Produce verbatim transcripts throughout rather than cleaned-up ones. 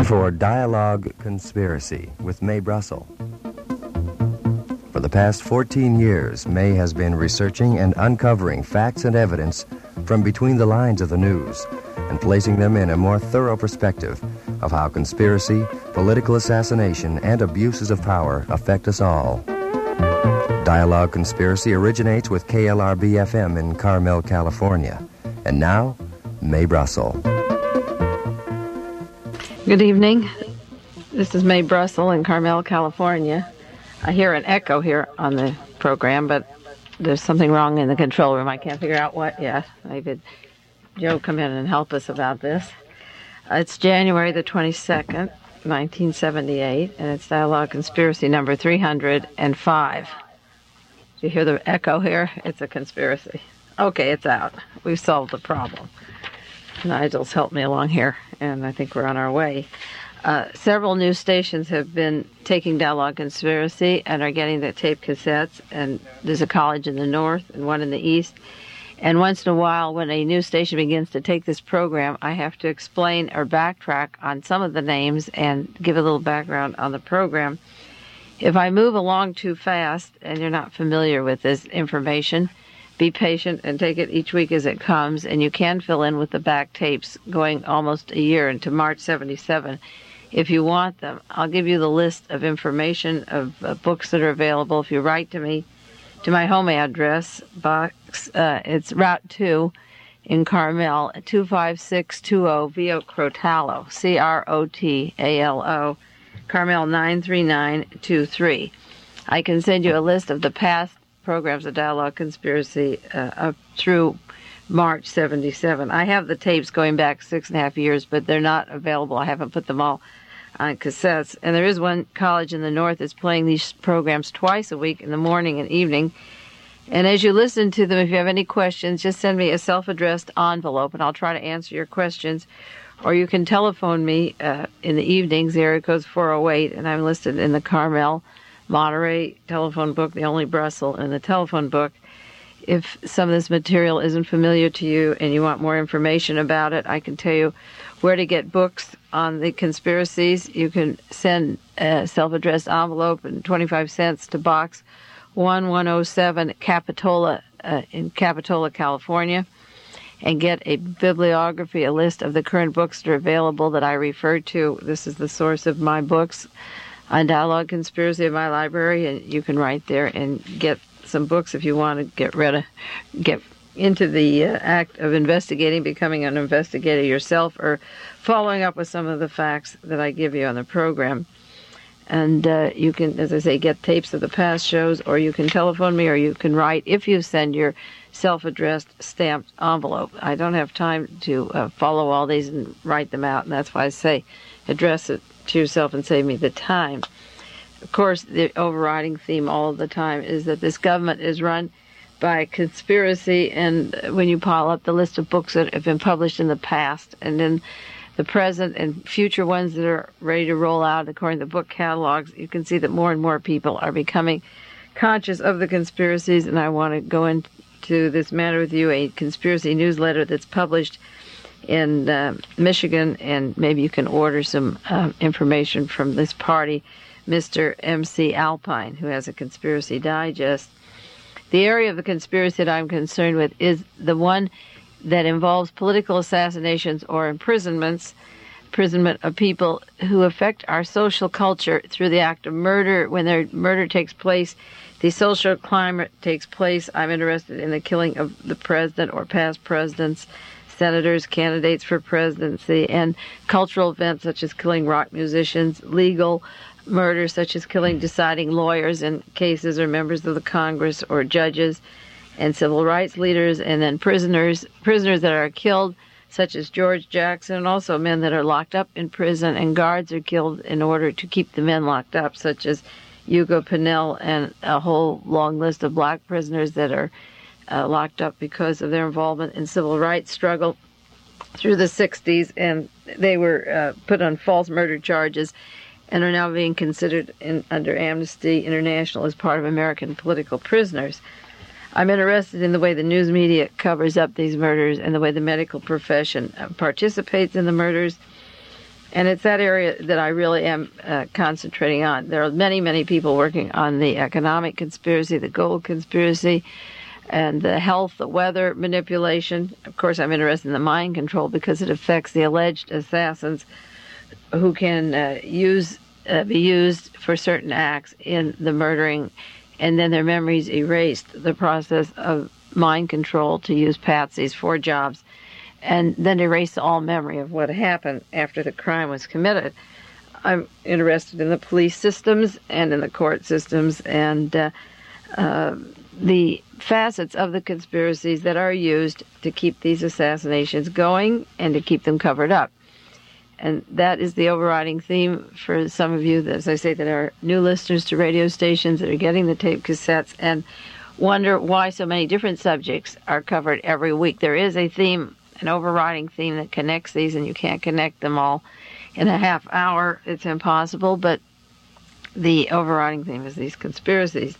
for Dialogue Conspiracy with Mae Brussell. For the past fourteen years, Mae has been researching and uncovering facts and evidence from between the lines of the news and placing them in a more thorough perspective of how conspiracy, political assassination, and abuses of power affect us all. Dialogue Conspiracy originates with K L R B F M in Carmel, California. And now, Mae Brussell. Good evening. This is Mae Brussell in Carmel, California. I hear an echo here on the program, but there's something wrong in the control room. I can't figure out what yet. Maybe Joe come in and help us about this. Uh, it's January the twenty-second, nineteen seventy-eight, and it's Dialogue Conspiracy number three hundred five. Do you hear the echo here? It's a conspiracy. Okay, it's out. We've solved the problem. Nigel's helped me along here, and I think we're on our way. Uh, several news stations have been taking Dialogue Conspiracy and are getting the tape cassettes, and there's a college in the north and one in the east. And once in a while, when a news station begins to take this program, I have to explain or backtrack on some of the names and give a little background on the program. If I move along too fast and you're not familiar with this information, be patient and take it each week as it comes, and you can fill in with the back tapes going almost a year into March seventy-seven if you want them. I'll give you the list of information of uh, books that are available if you write to me to my home address box. Uh, it's Route two in Carmel, two five six two zero Via Crotalo, C R O T A L O, Carmel nine three nine two three. I can send you a list of the past programs of Dialogue Conspiracy uh, up through March seventy-seven. I have the tapes going back six and a half years, but they're not available. I haven't put them all on cassettes. And there is one college in the north that's playing these programs twice a week in the morning and evening. And as you listen to them, if you have any questions, just send me a self-addressed envelope, and I'll try to answer your questions. Or you can telephone me uh, in the evenings. The area code's four oh eight, and I'm listed in the Carmel Monterey telephone book, the only Brussels in the telephone book. If some of this material isn't familiar to you and you want more information about it, I can tell you where to get books on the conspiracies. You can send a self-addressed envelope and twenty-five cents to Box one one oh seven, Capitola, uh, in Capitola, California, and get a bibliography, a list of the current books that are available that I refer to. This is the source of my books on Dialogue Conspiracy in my library, and you can write there and get some books if you want to get rid of, get into the uh, act of investigating, becoming an investigator yourself, or following up with some of the facts that I give you on the program. And uh, you can, as I say, get tapes of the past shows, or you can telephone me, or you can write if you send your self-addressed stamped envelope. I don't have time to uh, follow all these and write them out, and that's why I say address it to yourself and save me the time. Of course, the overriding theme all the time is that this government is run by conspiracy, and when you pile up the list of books that have been published in the past, and then the present and future ones that are ready to roll out according to the book catalogs, you can see that more and more people are becoming conscious of the conspiracies, and I want to go into this matter with you, a conspiracy newsletter that's published in uh, Michigan, and maybe you can order some uh, information from this party, Mister M C Alpine, who has a conspiracy digest. The area of the conspiracy that I'm concerned with is the one that involves political assassinations or imprisonments, imprisonment of people who affect our social culture through the act of murder. When their murder takes place, the social climate takes place. I'm interested in the killing of the president or past presidents, senators, candidates for presidency, and cultural events such as killing rock musicians, legal murders such as killing deciding lawyers in cases, or members of the Congress or judges, and civil rights leaders, and then prisoners, prisoners that are killed, such as George Jackson, and also men that are locked up in prison, and guards are killed in order to keep the men locked up, such as Hugo Pinnell, and a whole long list of black prisoners that are uh, locked up because of their involvement in civil rights struggle through the sixties, and they were uh, put on false murder charges and are now being considered in, under Amnesty International as part of American political prisoners. I'm interested in the way the news media covers up these murders and the way the medical profession uh, participates in the murders. And it's that area that I really am uh, concentrating on. There are many, many people working on the economic conspiracy, the gold conspiracy, and the health, the weather manipulation. Of course, I'm interested in the mind control because it affects the alleged assassins who can uh, use uh, be used for certain acts in the murdering, and then their memories erased. The process of mind control to use patsies for jobs, and then erase all memory of what happened after the crime was committed. I'm interested in the police systems and in the court systems and uh, uh, the facets of the conspiracies that are used to keep these assassinations going and to keep them covered up. And that is the overriding theme for some of you, as I say, that are new listeners to radio stations that are getting the tape cassettes and wonder why so many different subjects are covered every week. There is a theme, an overriding theme that connects these, and you can't connect them all in a half hour. It's impossible, but the overriding theme is these conspiracies.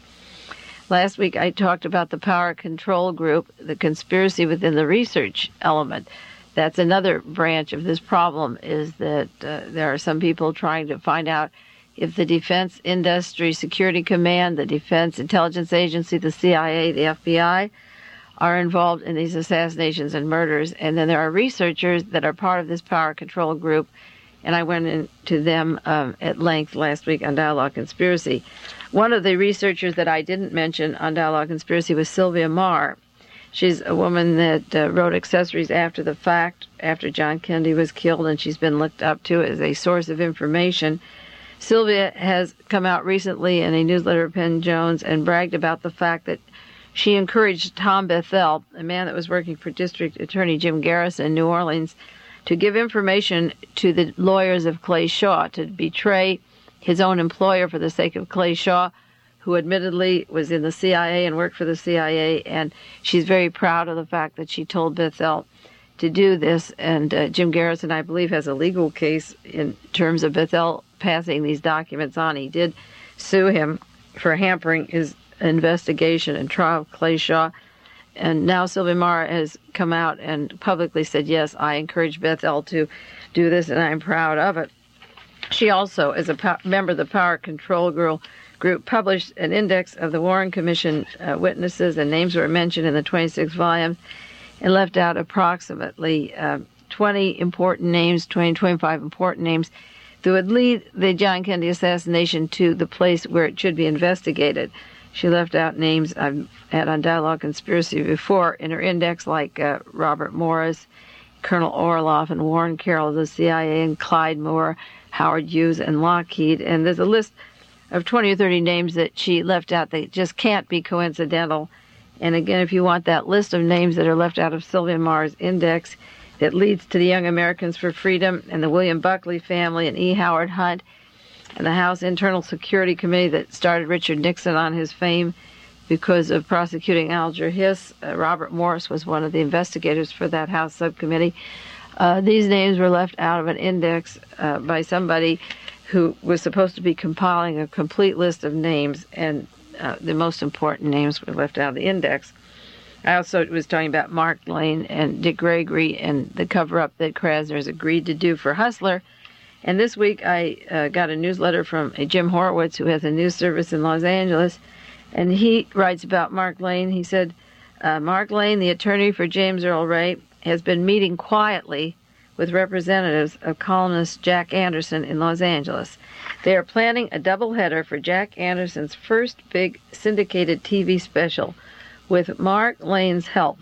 Last week I talked about the power control group, the conspiracy within the research element. That's another branch of this problem, is that uh, there are some people trying to find out if the Defense Industry Security Command, the Defense Intelligence Agency, the C I A, the F B I, are involved in these assassinations and murders. And then there are researchers that are part of this power control group, and I went into them um, at length last week on Dialogue Conspiracy. One of the researchers that I didn't mention on Dialogue Conspiracy was Sylvia Maher. She's a woman that uh, wrote Accessories After the Fact, after John Kennedy was killed, and she's been looked up to as a source of information. Sylvia has come out recently in a newsletter of Penn Jones and bragged about the fact that she encouraged Tom Bethel, a man that was working for District Attorney Jim Garrison in New Orleans, to give information to the lawyers of Clay Shaw, to betray his own employer for the sake of Clay Shaw, who admittedly was in the C I A and worked for the C I A, and she's very proud of the fact that she told Bethel to do this. And uh, Jim Garrison, I believe, has a legal case in terms of Bethel passing these documents on. He did sue him for hampering his investigation and trial of Clay Shaw. And now Sylvia Maher has come out and publicly said, yes, I encouraged Bethel to do this, and I'm proud of it. She also, as a po- member of the Power Control Girl Group, published an index of the Warren Commission uh, witnesses, and names were mentioned in the twenty-six volumes, and left out approximately uh, twenty important names, twenty, twenty-five important names that would lead the John Kennedy assassination to the place where it should be investigated. She left out names I've had on Dialogue Conspiracy before in her index, like uh, Robert Morris, Colonel Orloff, and Warren Carroll of the C I A, and Clyde Moore, Howard Hughes, and Lockheed. And there's a list of twenty or thirty names that she left out. They just can't be coincidental. And again, if you want that list of names that are left out of Sylvia Maher's index that leads to the Young Americans for Freedom and the William Buckley family and E. Howard Hunt and the House Internal Security Committee that started Richard Nixon on his fame because of prosecuting Alger Hiss. Uh, Robert Morris was one of the investigators for that House subcommittee. Uh, these names were left out of an index uh, by somebody who was supposed to be compiling a complete list of names, and uh, the most important names were left out of the index. I also was talking about Mark Lane and Dick Gregory and the cover-up that Krasner has agreed to do for Hustler. And this week I uh, got a newsletter from a Jim Horowitz, who has a news service in Los Angeles, and he writes about Mark Lane. He said, uh, Mark Lane, the attorney for James Earl Ray, has been meeting quietly with representatives of columnist Jack Anderson in Los Angeles. They are planning a doubleheader for Jack Anderson's first big syndicated T V special. With Mark Lane's help,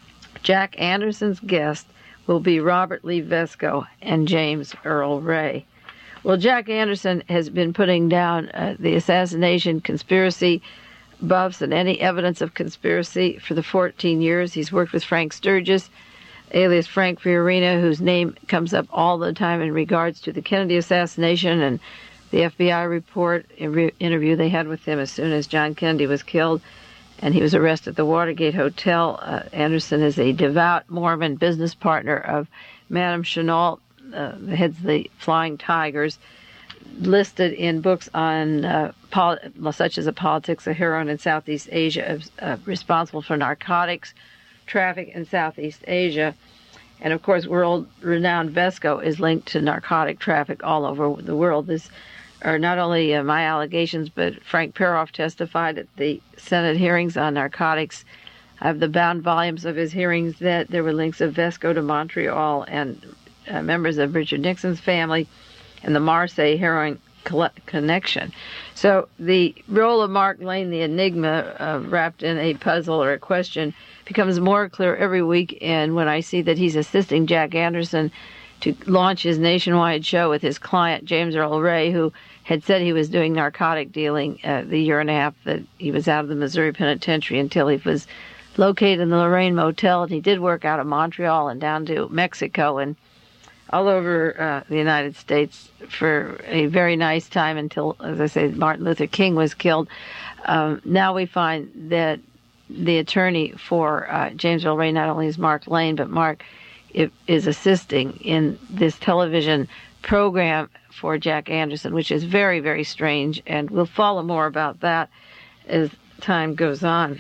Jack Anderson's guest will be Robert Lee Vesco and James Earl Ray. Well, Jack Anderson has been putting down uh, the assassination conspiracy buffs and any evidence of conspiracy for the fourteen years. He's worked with Frank Sturgis, alias Frank Fiorina, whose name comes up all the time in regards to the Kennedy assassination and the F B I report interview they had with him as soon as John Kennedy was killed, and he was arrested at the Watergate Hotel. Uh, Anderson is a devout Mormon business partner of Madame Chenault, uh, the heads of the Flying Tigers, listed in books on uh, pol- such as The Politics of Heroin in Southeast Asia, uh, responsible for narcotics traffic in Southeast Asia. And of course, world-renowned Vesco is linked to narcotic traffic all over the world. This are not only uh, my allegations, but Frank Peroff testified at the Senate hearings on narcotics. I have the bound volumes of his hearings that there were links of Vesco to Montreal and uh, members of Richard Nixon's family and the Marseille heroin connection. So the role of Mark Lane, the enigma uh, wrapped in a puzzle or a question, becomes more clear every week. And when I see that he's assisting Jack Anderson to launch his nationwide show with his client, James Earl Ray, who had said he was doing narcotic dealing uh, the year and a half that he was out of the Missouri Penitentiary until he was located in the Lorraine Motel. And he did work out of Montreal and down to Mexico and all over uh, the United States for a very nice time until, as I say, Martin Luther King was killed. Um, now we find that the attorney for uh, James Earl Ray not only is Mark Lane, but Mark is assisting in this television program for Jack Anderson, which is very, very strange, and we'll follow more about that as time goes on.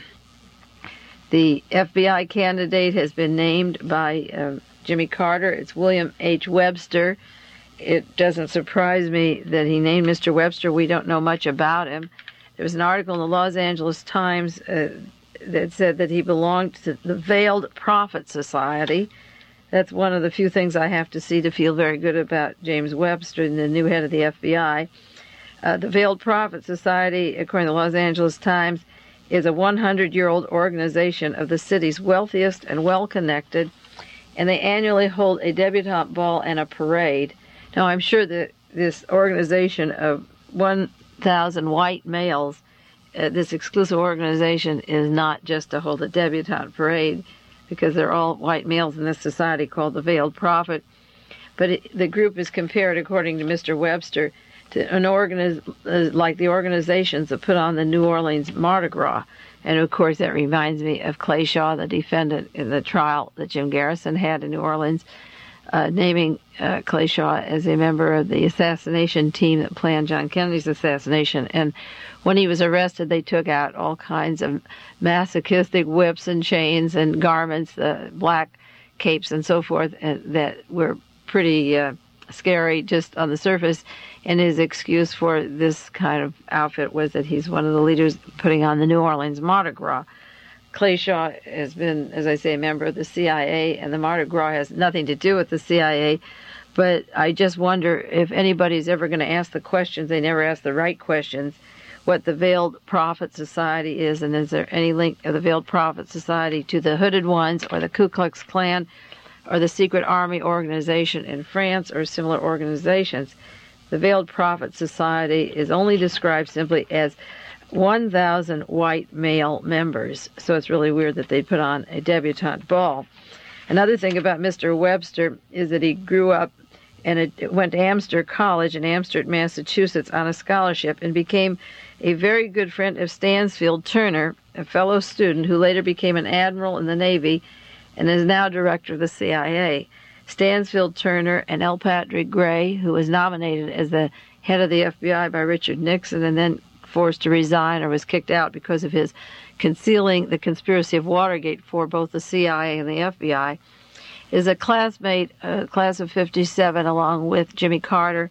The F B I candidate has been named by uh, Jimmy Carter. It's William H. Webster. It doesn't surprise me that he named Mister Webster. We don't know much about him. There was an article in the Los Angeles Times uh, that said that he belonged to the Veiled Prophet Society. That's one of the few things I have to see to feel very good about James Webster, the new head of the F B I. Uh, the Veiled Prophet Society, according to the Los Angeles Times, is a hundred-year-old organization of the city's wealthiest and well-connected, and they annually hold a debutante ball and a parade. Now, I'm sure that this organization of one thousand white males, uh, this exclusive organization, is not just to hold a debutante parade, because they're all white males in this society called the Veiled Prophet. But it, the group is compared, according to Mister Webster, to an organiz- uh, like the organizations that put on the New Orleans Mardi Gras. And, of course, that reminds me of Clay Shaw, the defendant in the trial that Jim Garrison had in New Orleans, uh, naming uh, Clay Shaw as a member of the assassination team that planned John Kennedy's assassination. And when he was arrested, they took out all kinds of masochistic whips and chains and garments, uh, black capes and so forth, uh, that were pretty uh, scary just on the surface. And his excuse for this kind of outfit was that he's one of the leaders putting on the New Orleans Mardi Gras. Clay Shaw has been, as I say, a member of the C I A, and the Mardi Gras has nothing to do with the C I A. But I just wonder if anybody's ever going to ask the questions, they never ask the right questions, what the Veiled Prophet Society is, and is there any link of the Veiled Prophet Society to the Hooded Ones or the Ku Klux Klan or the Secret Army organization in France or similar organizations. The Veiled Prophet Society is only described simply as one thousand white male members, so it's really weird that they put on a debutante ball. Another thing about Mister Webster is that he grew up and it went to Amherst College in Amherst, Massachusetts on a scholarship and became a very good friend of Stansfield Turner, a fellow student who later became an admiral in the Navy and is now director of the C I A. Stansfield Turner and L. Patrick Gray, who was nominated as the head of the F B I by Richard Nixon and then forced to resign or was kicked out because of his concealing the conspiracy of Watergate for both the C I A and the F B I, is a classmate, uh, class of fifty-seven, along with Jimmy Carter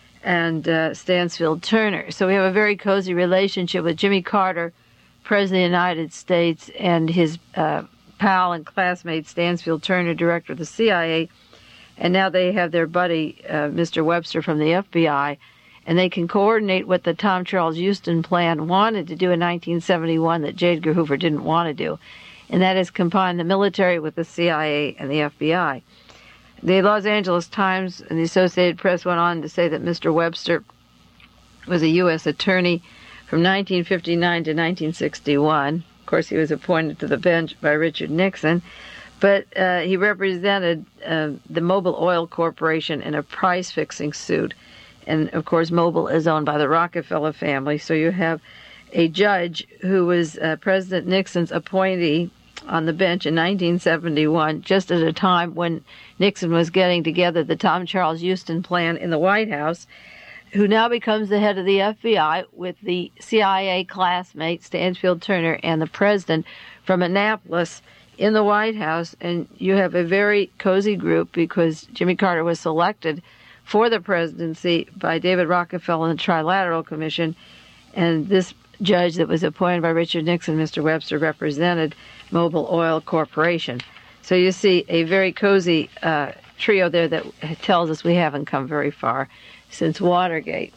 and uh, Stansfield Turner. So we have a very cozy relationship with Jimmy Carter, President of the United States, and his uh, pal and classmate Stansfield Turner, director of the C I A. And now they have their buddy, uh, Mister Webster from the F B I, and they can coordinate what the Tom Charles Houston plan wanted to do in nineteen seventy-one that J. Edgar Hoover didn't want to do, and that is combine the military with the C I A and the F B I. The Los Angeles Times and the Associated Press went on to say that Mister Webster was a U S attorney from nineteen fifty-nine to nineteen sixty-one. Of course, he was appointed to the bench by Richard Nixon, but uh, he represented uh, the Mobil Oil Corporation in a price-fixing suit. And, of course, Mobil is owned by the Rockefeller family, so you have a judge who was uh, President Nixon's appointee on the bench in nineteen seventy-one, just at a time when Nixon was getting together the Tom Charles Houston plan in the White House, who now becomes the head of the F B I with the C I A classmate Stansfield Turner and the president from Annapolis in the White House, and you have a very cozy group because Jimmy Carter was selected for the presidency by David Rockefeller and the Trilateral Commission, and this judge that was appointed by Richard Nixon, Mister Webster, represented Mobil Oil Corporation. So you see a very cozy uh, trio there that tells us we haven't come very far since Watergate.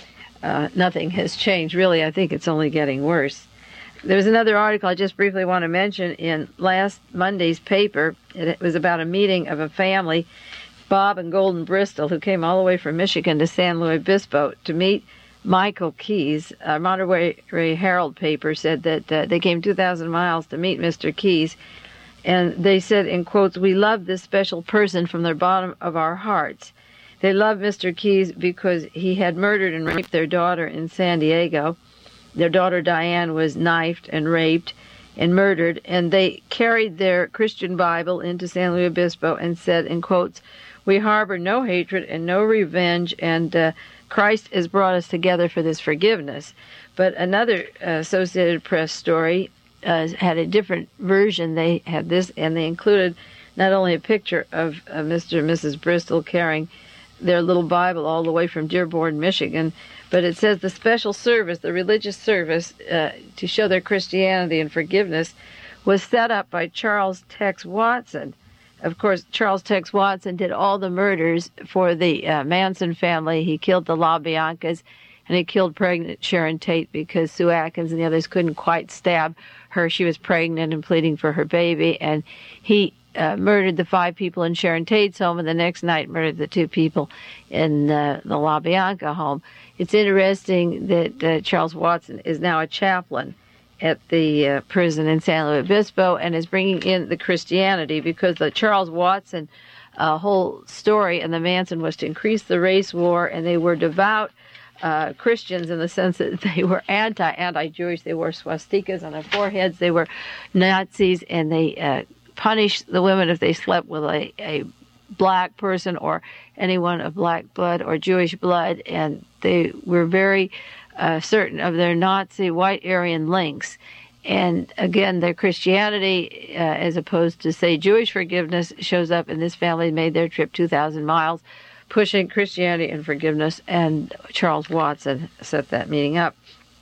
Uh, nothing has changed, really. I think it's only getting worse. There's another article I just briefly want to mention in last Monday's paper. It was about a meeting of a family, Bob and Golden Bristol, who came all the way from Michigan to San Luis Obispo to meet Michael Keyes. A Monterey Herald paper said that uh, they came two thousand miles to meet Mister Keyes. And they said, in quotes, "We love this special person from the bottom of our hearts." They loved Mister Keyes because he had murdered and raped their daughter in San Diego. Their daughter Diane was knifed and raped and murdered, and they carried their Christian Bible into San Luis Obispo and said, in quotes, "We harbor no hatred and no revenge, and uh, Christ has brought us together for this forgiveness." But another uh, Associated Press story uh, had a different version. They had this, and they included not only a picture of uh, Mister and Missus Bristol carrying their little Bible all the way from Dearborn, Michigan, but it says the special service, the religious service, uh, to show their Christianity and forgiveness, was set up by Charles Tex Watson. Of course, Charles Tex Watson did all the murders for the uh, Manson family. He killed the LaBiancas, and he killed pregnant Sharon Tate because Sue Atkins and the others couldn't quite stab her. She was pregnant and pleading for her baby, and he Uh, murdered the five people in Sharon Tate's home, and the next night murdered the two people in uh, the LaBianca home. It's interesting that uh, Charles Watson is now a chaplain at the uh, prison in San Luis Obispo and is bringing in the Christianity, because the Charles Watson uh, whole story and the Manson was to increase the race war, and they were devout uh, Christians in the sense that they were anti, anti-Jewish. They wore swastikas on their foreheads. They were Nazis, and they uh, punish the women if they slept with a, a black person or anyone of black blood or Jewish blood, and they were very uh, certain of their Nazi white Aryan links. And again, their Christianity, uh, as opposed to, say, Jewish forgiveness, shows up, and this family made their trip two thousand miles, pushing Christianity and forgiveness, and Charles Watson set that meeting up.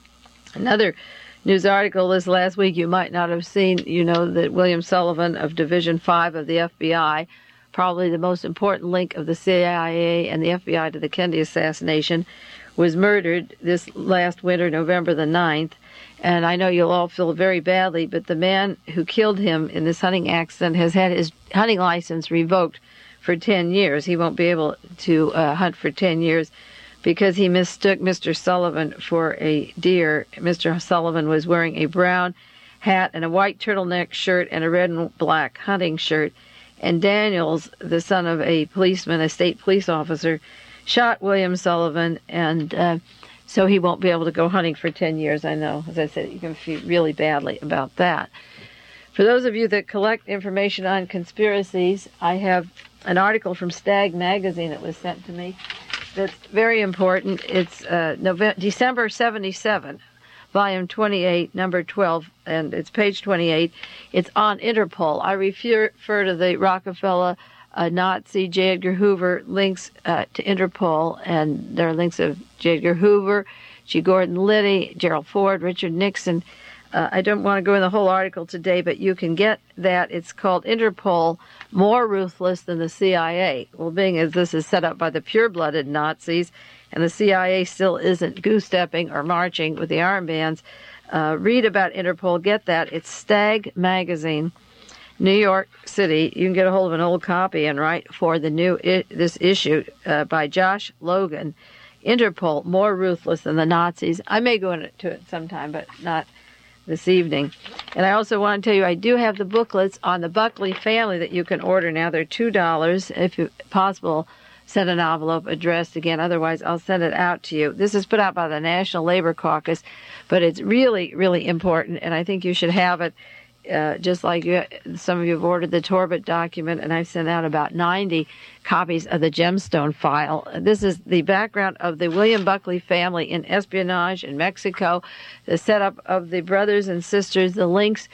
Another news article this last week you might not have seen. You know that William Sullivan of Division five of the F B I, probably the most important link of the C I A and the F B I to the Kennedy assassination, was murdered this last winter, November the ninth. And I know you'll all feel very badly, but the man who killed him in this hunting accident has had his hunting license revoked for ten years. He won't be able to uh, hunt for ten years. Because he mistook Mister Sullivan for a deer. Mister Sullivan was wearing a brown hat and a white turtleneck shirt and a red and black hunting shirt. And Daniels, the son of a policeman, a state police officer, shot William Sullivan, and uh, so he won't be able to go hunting for ten years. I know, as I said, you can feel really badly about that. For those of you that collect information on conspiracies, I have an article from Stag Magazine that was sent to me that's very important. It's uh, November, December seventy-seven, volume twenty-eight, number twelve, and it's page twenty-eight. It's on Interpol. I refer, refer to the Rockefeller, uh, Nazi, J. Edgar Hoover links uh, to Interpol, and there are links of J. Edgar Hoover, G. Gordon Liddy, Gerald Ford, Richard Nixon. Uh, I don't want to go in the whole article today, but you can get that. It's called Interpol, More Ruthless Than the C I A. Well, being as this is set up by the pure-blooded Nazis, and the C I A still isn't goose-stepping or marching with the armbands, uh, read about Interpol, get that. It's Stag Magazine, New York City. You can get a hold of an old copy and write for the new I- this issue uh, by Josh Logan. Interpol, More Ruthless Than the Nazis. I may go into it sometime, but not this evening. And I also want to tell you, I do have the booklets on the Buckley family that you can order now. They're two dollars. If possible, send an envelope addressed again. Otherwise, I'll send it out to you. This is put out by the National Labor Caucus, but it's really, really important, and I think you should have it. Uh, just like you, some of you have ordered the Torbett document, and I've sent out about ninety copies of the Gemstone file. This is the background of the William Buckley family in espionage in Mexico, the setup of the brothers and sisters, the links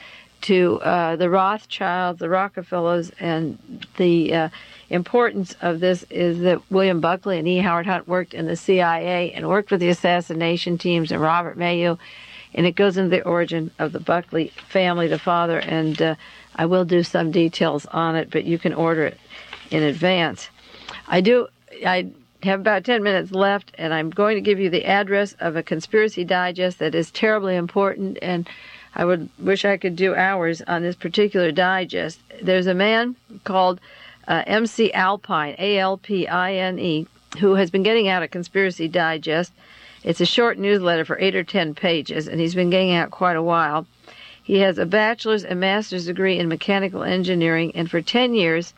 to uh, the Rothschilds, the Rockefellers, and the uh, importance of this is that William Buckley and E. Howard Hunt worked in the C I A and worked with the assassination teams and Robert Mayu, and it goes into the origin of the Buckley family, the father, and uh, I will do some details on it, but you can order it in advance. I do, I have about ten minutes left, and I'm going to give you the address of a Conspiracy Digest that is terribly important, and I would wish I could do hours on this particular digest. There's a man called uh, M C Alpine, A L P I N E, who has been getting out a Conspiracy Digest. It's a short newsletter for eight or ten pages, and he's been getting out quite a while. He has a bachelor's and master's degree in mechanical engineering, and for ten years,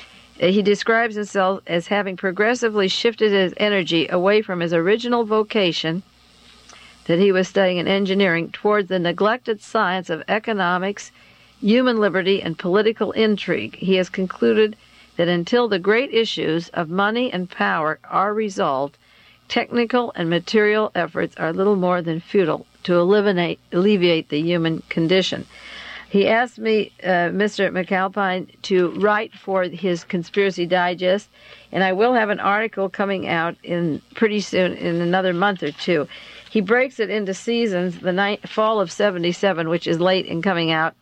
he describes himself as having progressively shifted his energy away from his original vocation, that he was studying in engineering, towards the neglected science of economics, human liberty, and political intrigue. He has concluded that until the great issues of money and power are resolved, technical and material efforts are little more than futile to eliminate, alleviate the human condition. He asked me, uh, Mister McAlpine, to write for his Conspiracy Digest, and I will have an article coming out in pretty soon, in another month or two. He breaks it into seasons. The night, fall of seventy-seven, which is late in coming out,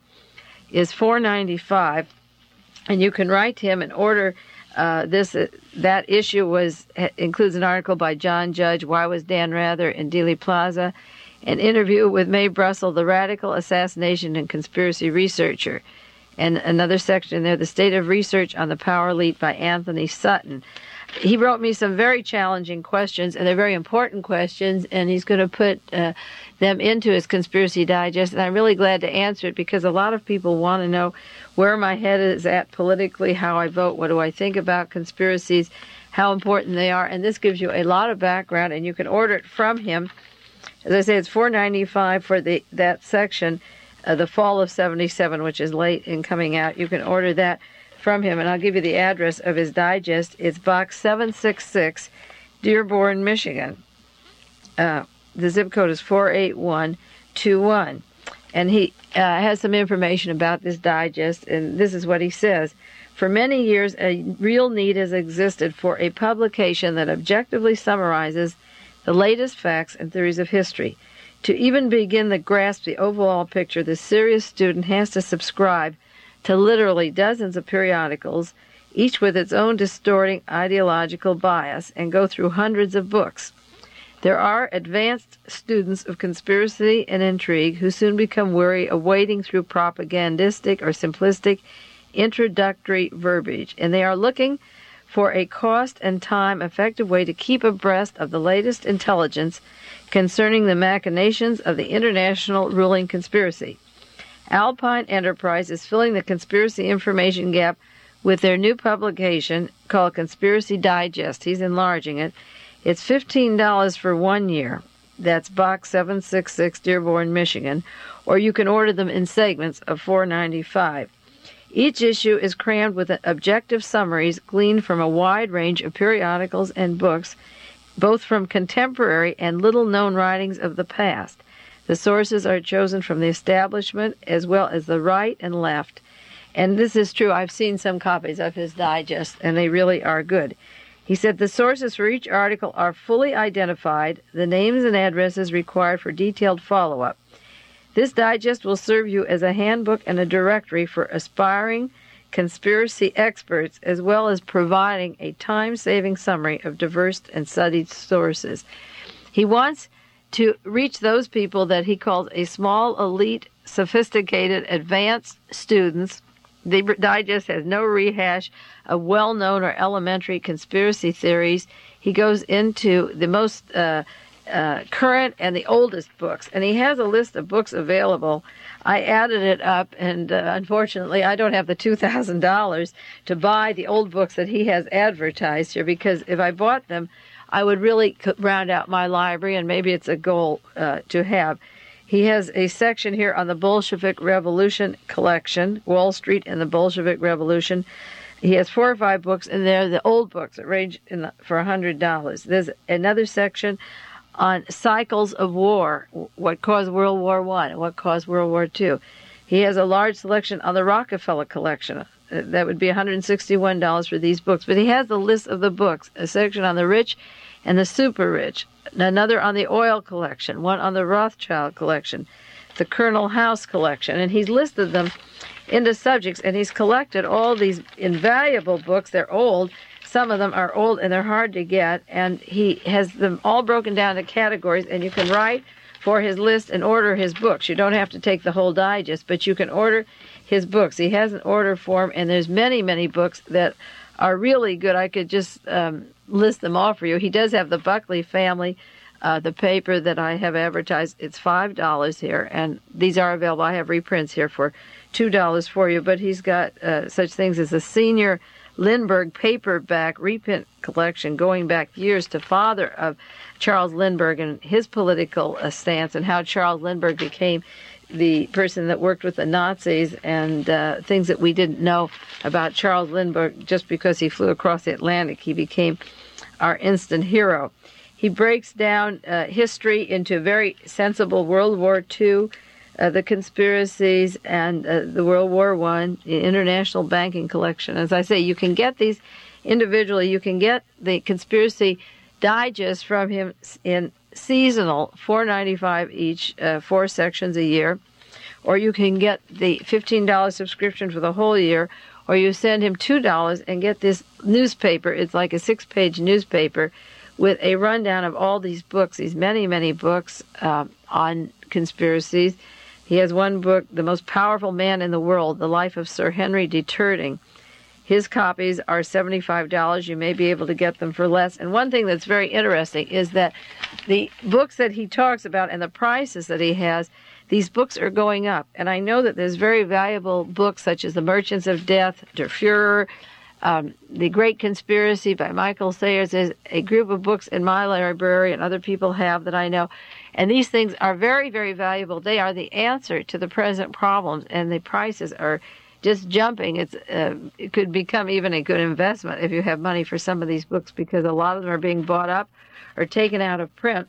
is four ninety-five, and you can write to him and order uh, this. Uh, that issue was includes an article by John Judge, Why Was Dan Rather in Dealey Plaza, an interview with Mae Brussell, the radical assassination and conspiracy researcher, and another section there, The State of Research on the Power Elite by Anthony Sutton. He wrote me some very challenging questions, and they're very important questions, and he's going to put uh, them into his Conspiracy Digest, and I'm really glad to answer it because a lot of people want to know where my head is at politically, how I vote, what do I think about conspiracies, how important they are, and this gives you a lot of background, and you can order it from him. As I say, it's four ninety-five for the that section, uh, the fall of seventy-seven, which is late in coming out. You can order that from him, and I'll give you the address of his digest. It's Box seven sixty-six, Dearborn, Michigan. Uh, the zip code is four eight one two one. And he uh, has some information about this digest, and this is what he says. For many years, a real need has existed for a publication that objectively summarizes the latest facts and theories of history. To even begin to grasp the overall picture, the serious student has to subscribe to literally dozens of periodicals, each with its own distorting ideological bias, and go through hundreds of books. There are advanced students of conspiracy and intrigue who soon become weary of wading through propagandistic or simplistic introductory verbiage, and they are looking for a cost and time effective way to keep abreast of the latest intelligence concerning the machinations of the international ruling conspiracy. Alpine Enterprise is filling the conspiracy information gap with their new publication called Conspiracy Digest. He's enlarging it. It's fifteen dollars for one year. That's Box seven sixty-six, Dearborn, Michigan. Or you can order them in segments of four ninety-five. Each issue is crammed with objective summaries gleaned from a wide range of periodicals and books, both from contemporary and little-known writings of the past. The sources are chosen from the establishment as well as the right and left. And this is true. I've seen some copies of his digest, and they really are good. He said the sources for each article are fully identified, the names and addresses required for detailed follow-up. This digest will serve you as a handbook and a directory for aspiring conspiracy experts, as well as providing a time-saving summary of diverse and studied sources. He wants to reach those people that he calls a small, elite, sophisticated, advanced students. The digest has no rehash of well-known or elementary conspiracy theories. He goes into the most uh, Uh, current and the oldest books, and he has a list of books available. I added it up, and uh, unfortunately I don't have the two thousand dollars to buy the old books that he has advertised here, because if I bought them I would really round out my library, and maybe it's a goal uh, to have. He has a section here on the Bolshevik Revolution collection, Wall Street and the Bolshevik Revolution. He has four or five books in there, the old books that range in the, for one hundred dollars. There's another section on cycles of war, what caused World War One and what caused World War Two. He has a large selection on the Rockefeller collection. That would be one hundred sixty-one dollars for these books. But he has the list of the books, a section on the rich and the super rich, another on the oil collection, one on the Rothschild collection, the Colonel House collection, and he's listed them into subjects, and he's collected all these invaluable books. They're old. Some of them are old, and they're hard to get, and he has them all broken down to categories, and you can write for his list and order his books. You don't have to take the whole digest, but you can order his books. He has an order form, and there's many, many books that are really good. I could just um, list them all for you. He does have the Buckley Family, uh, the paper that I have advertised. It's five dollars here, and these are available. I have reprints here for two dollars for you, but he's got uh, such things as the Senior Lindbergh paperback reprint collection going back years to father of Charles Lindbergh and his political uh, stance, and how Charles Lindbergh became the person that worked with the Nazis, and uh, things that we didn't know about Charles Lindbergh just because he flew across the Atlantic. He became our instant hero. He breaks down uh, history into very sensible World War Two, uh, the conspiracies, and uh, the World War One, the international banking collection. As I say, you can get these individually. You can get the conspiracy digest from him in seasonal, four ninety-five each, uh, four sections a year, or you can get the fifteen dollars subscription for the whole year, or you send him two dollars and get this newspaper. It's like a six-page newspaper with a rundown of all these books, these many, many books uh, on conspiracies. He has one book, The Most Powerful Man in the World, The Life of Sir Henry de Turding. His copies are seventy-five dollars. You may be able to get them for less. And one thing that's very interesting is that the books that he talks about and the prices that he has, these books are going up. And I know that there's very valuable books such as The Merchants of Death, Der Fuhrer, um, The Great Conspiracy by Michael Sayers. There's a group of books in my library and other people have that I know. And these things are very, very valuable. They are the answer to the present problems, and the prices are just jumping. It's uh, it could become even a good investment if you have money for some of these books, because a lot of them are being bought up or taken out of print.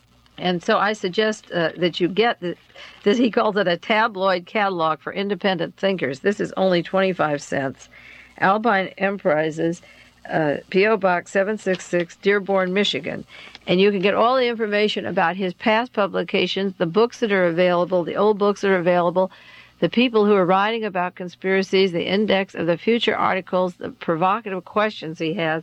And so I suggest uh, that you get the, this. He calls it a tabloid catalog for independent thinkers. This is only twenty-five cents. Alpine Enterprises, uh, P O Box seven six six, Dearborn, Michigan. And you can get all the information about his past publications, the books that are available, the old books that are available, the people who are writing about conspiracies, the index of the future articles, the provocative questions he has.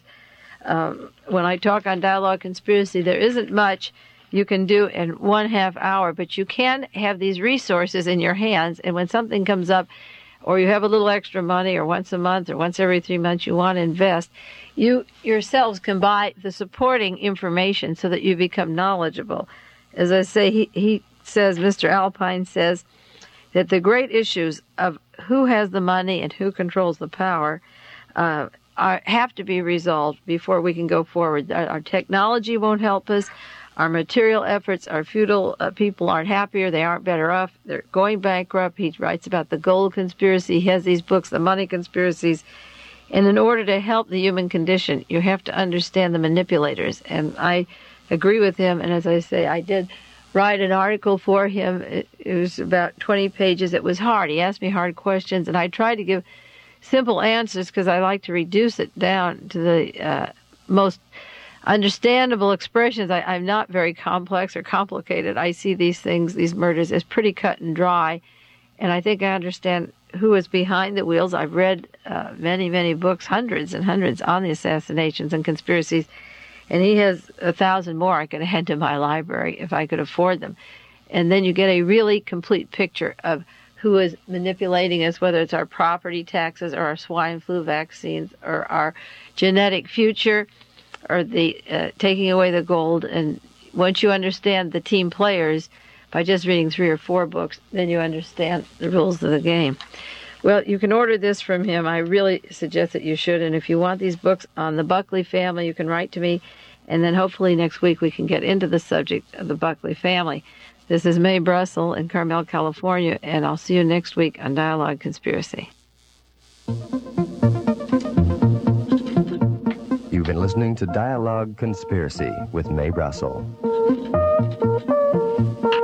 Um, when I talk on Dialogue Conspiracy, there isn't much you can do in one half hour, but you can have these resources in your hands, and when something comes up, or you have a little extra money, or once a month, or once every three months you want to invest, you yourselves can buy the supporting information so that you become knowledgeable. As I say, he, he says, Mister Alpine says, that the great issues of who has the money and who controls the power uh, are, have to be resolved before we can go forward. Our, our technology won't help us. Our material efforts are futile. Uh, people aren't happier. They aren't better off. They're going bankrupt. He writes about the gold conspiracy. He has these books, the money conspiracies. And in order to help the human condition, you have to understand the manipulators. And I agree with him. And as I say, I did write an article for him. It, it was about twenty pages. It was hard. He asked me hard questions, and I tried to give simple answers because I like to reduce it down to the uh, most understandable expressions. I, I'm not very complex or complicated. I see these things, these murders, as pretty cut and dry, and I think I understand who is behind the wheels. I've read uh, many, many books, hundreds and hundreds, on the assassinations and conspiracies, and he has a thousand more I could add to my library if I could afford them. And then you get a really complete picture of who is manipulating us, whether it's our property taxes or our swine flu vaccines or our genetic future or the uh, taking away the gold. And once you understand the team players by just reading three or four books, then you understand the rules of the game. Well, you can order this from him. I really suggest that you should. And if you want these books on the Buckley family, you can write to me. And then hopefully next week we can get into the subject of the Buckley family. This is Mae Brussel in Carmel, California, and I'll see you next week on Dialogue Conspiracy. You've been listening to Dialogue Conspiracy with Mae Brussel.